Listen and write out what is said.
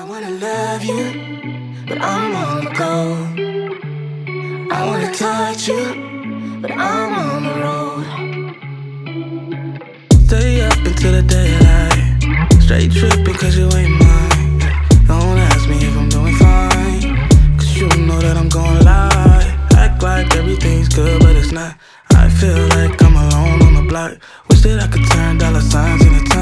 wanna love you, but I'm on the go. I wanna touch you, but I'm on the road. Stay up until the daylight, straight tripping cause you ain't mine. Don't ask me if I'm doing fine, cause you know that I'm gon' lie. Act like everything's good, but it's not. I feel like I'm alone on the block. Wish that I could turn dollar signs into time.